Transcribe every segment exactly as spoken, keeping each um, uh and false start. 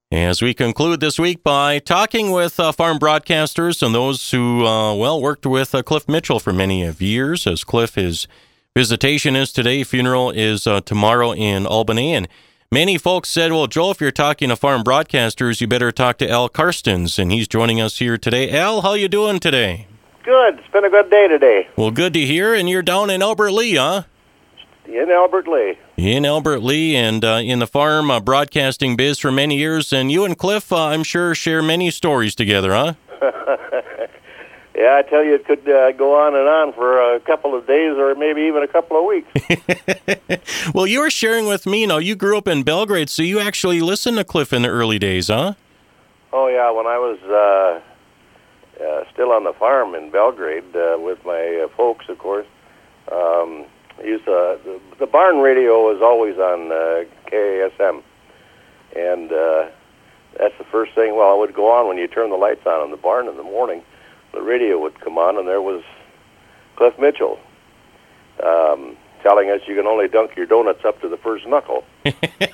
As we conclude this week by talking with uh, farm broadcasters and those who, uh, well, worked with uh, Cliff Mitchell for many of years, as Cliff, his visitation is today, funeral is uh, tomorrow in Albany. And many folks said, well, Joe, if you're talking to farm broadcasters, you better talk to Al Karstens, and he's joining us here today. Al, how you doing today? Good. It's been a good day today. Well, good to hear. And you're down in Albert Lea, huh? In Albert Lea. In Albert Lea and uh, in the farm uh, broadcasting biz for many years. And you and Cliff, uh, I'm sure, share many stories together, huh? Yeah, I tell you, it could uh, go on and on for a couple of days or maybe even a couple of weeks. Well, you were sharing with me, you know, you grew up in Belgrade, so you actually listened to Cliff in the early days, huh? Oh, yeah, when I was uh, uh, still on the farm in Belgrade uh, with my uh, folks, of course, um, used uh, the, the barn radio was always on uh, K A S M, and uh, that's the first thing. Well, it would go on when you turn the lights on in the barn in the morning. The radio would come on, and there was Cliff Mitchell um, telling us you can only dunk your donuts up to the first knuckle. You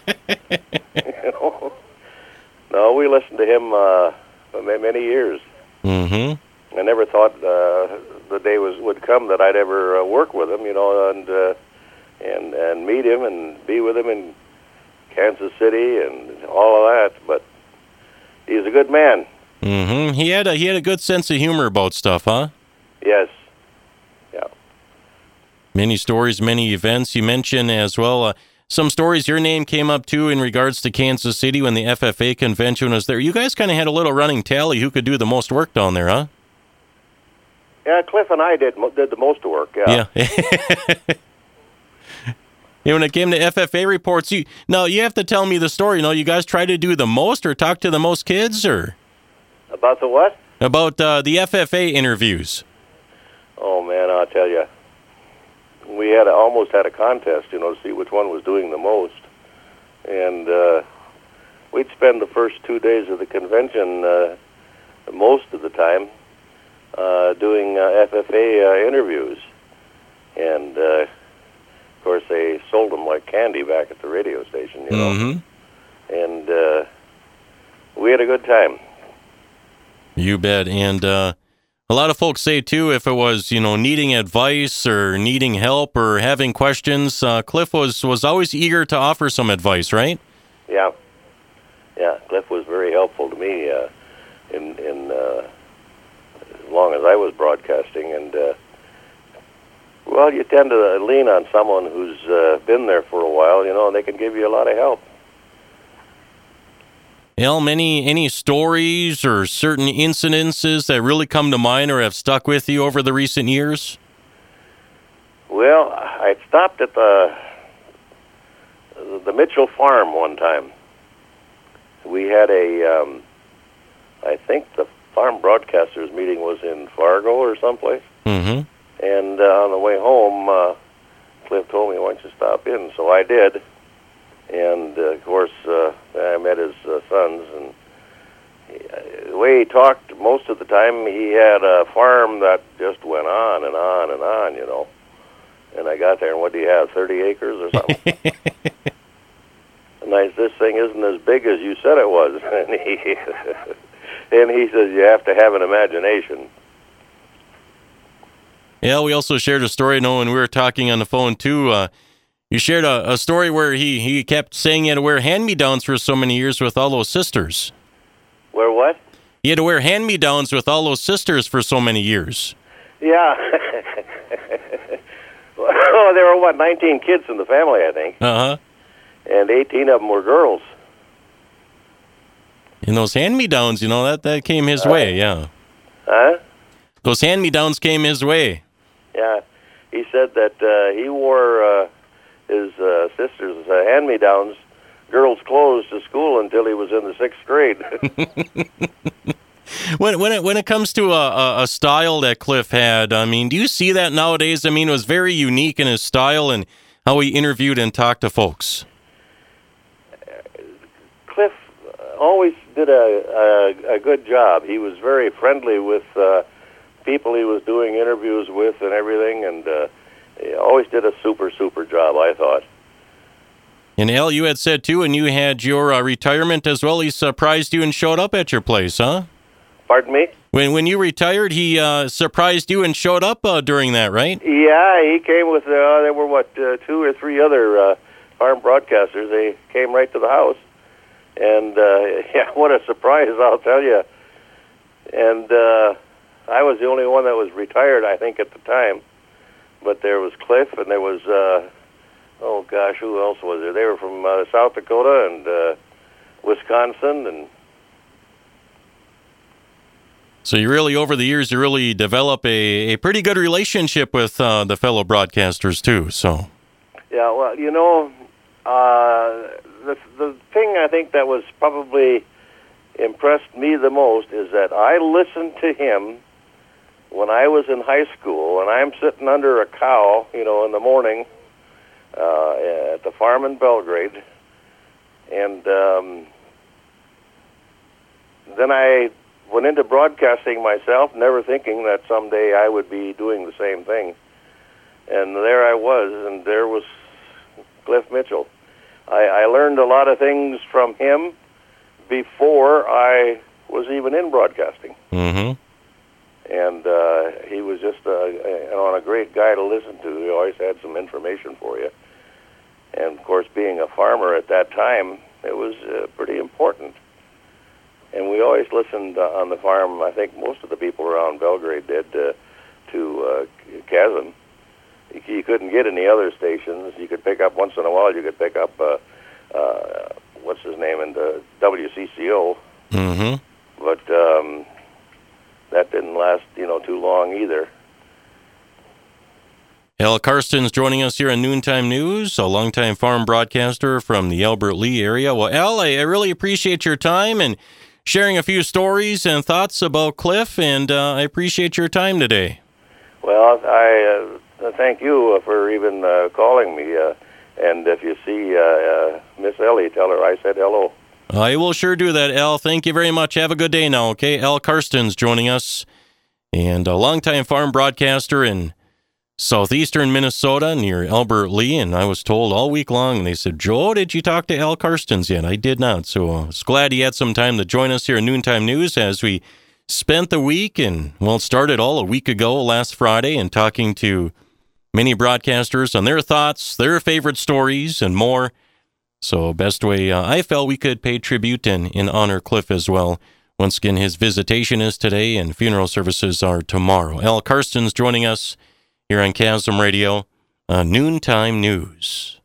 know? No, we listened to him uh, for many years. Mm-hmm. I never thought uh, the day was would come that I'd ever uh, work with him, you know, and uh, and and meet him and be with him in Kansas City and all of that. But he's a good man. Mm-hmm. He had a he had a good sense of humor about stuff, huh? Yes. Yeah. Many stories, many events. You mentioned as well uh, some stories your name came up too in regards to Kansas City when the F F A convention was there. You guys kind of had a little running tally who could do the most work down there, huh? Yeah, Cliff and I did did the most work. Yeah. Yeah. Yeah, when it came to F F A reports, you now you have to tell me the story. You know, you guys try to do the most or talk to the most kids, or About the what? about uh, the F F A interviews. Oh man, I'll tell you, we had a, almost had a contest, you know, to see which one was doing the most, and uh, we'd spend the first two days of the convention uh, most of the time uh, doing uh, F F A uh, interviews, and uh, of course they sold them like candy back at the radio station, you know, Mm-hmm. and uh, we had a good time. You bet. And uh, a lot of folks say, too, if it was, you know, needing advice or needing help or having questions, uh, Cliff was, was always eager to offer some advice, right? Yeah. Yeah, Cliff was very helpful to me uh, in, in uh, as long as I was broadcasting. And, uh, well, you tend to lean on someone who's uh, been there for a while, you know, and they can give you a lot of help. Al, any, any stories or certain incidences that really come to mind or have stuck with you over the recent years? Well, I stopped at the the Mitchell farm one time. We had a, um, I think the farm broadcasters meeting was in Fargo or someplace. Mm-hmm. And uh, on the way home, uh, Cliff told me, why don't you stop in? So I did. And, uh, of course, uh, I met his uh, sons, and he, uh, the way he talked most of the time, he had a farm that just went on and on and on, you know. And I got there, and what do you have, thirty acres or something? And I said, this thing isn't as big as you said it was. And he, and he says, you have to have an imagination. Yeah, we also shared a story, I know, when we were talking on the phone, too. Uh, you shared a, a story where he, he kept saying he had to wear hand-me-downs for so many years with all those sisters. Where what? He had to wear hand-me-downs with all those sisters for so many years. Yeah. Oh, there were, what, nineteen kids in the family, I think. Uh-huh. And eighteen of them were girls. And those hand-me-downs, you know, that, that came his uh, way, yeah. Huh? Those hand-me-downs came his way. Yeah. He said that uh, he wore uh, his uh, sister's uh, hand-me-downs, girls' clothes to school until he was in the sixth grade. when when it when it comes to a, a style that Cliff had, I mean, do you see that nowadays? I mean, it was very unique in his style and how he interviewed and talked to folks. Cliff always did a, a, a good job. He was very friendly with uh, people he was doing interviews with and everything, and uh, he always did a super, super job, I thought. And Al, you had said too, and you had your uh, retirement as well. He surprised you and showed up at your place, huh? Pardon me? When when you retired, he uh, surprised you and showed up uh, during that, right? Yeah, he came with, uh, there were, what, uh, two or three other uh, farm broadcasters. They came right to the house. And, uh, yeah, what a surprise, I'll tell you. And uh, I was the only one that was retired, I think, at the time. But there was Cliff, and there was... Uh, Oh, gosh, who else was there? They were from uh, South Dakota and uh, Wisconsin. And so you really, over the years, you really develop a, a pretty good relationship with uh, the fellow broadcasters, too. So, yeah, well, you know, uh, the, the thing I think that was probably impressed me the most is that I listened to him when I was in high school, and I'm sitting under a cow, you know, in the morning, Uh, at the farm in Belgrade, and um, then I went into broadcasting myself, never thinking that someday I would be doing the same thing. And there I was, and there was Cliff Mitchell. I, I learned a lot of things from him before I was even in broadcasting. Mm-hmm. And uh, he was just a, a, a great guy to listen to. He always had some information for you. And, of course, being a farmer at that time, it was uh, pretty important. And we always listened uh, on the farm. I think most of the people around Belgrade did, uh, to uh, Chasm. You, you couldn't get any other stations. You could pick up, once in a while, you could pick up, uh, uh, what's his name, in the W C C O. Mm-hmm. But um, that didn't last, you know, too long either. Al Karsten's joining us here on Noontime News, a longtime farm broadcaster from the Albert Lea area. Well, Al, I, I really appreciate your time and sharing a few stories and thoughts about Cliff, and uh, I appreciate your time today. Well, I uh, thank you for even uh, calling me, uh, and if you see uh, uh, Miss Ellie, tell her I said hello. I will sure do that, Al. Thank you very much. Have a good day now, okay? Al Karsten's joining us, and a longtime farm broadcaster in southeastern Minnesota near Albert Lea, and I was told all week long, and they said, Joe, did you talk to Al Karstens yet? I did not, so I was glad he had some time to join us here at Noontime News as we spent the week, and, well, it started all a week ago last Friday, and talking to many broadcasters on their thoughts, their favorite stories, and more. So best way uh, I felt we could pay tribute and, and honor Cliff as well. Once again, his visitation is today, and funeral services are tomorrow. Al Karsten's joining us here on Chasm Radio, uh, Noontime News.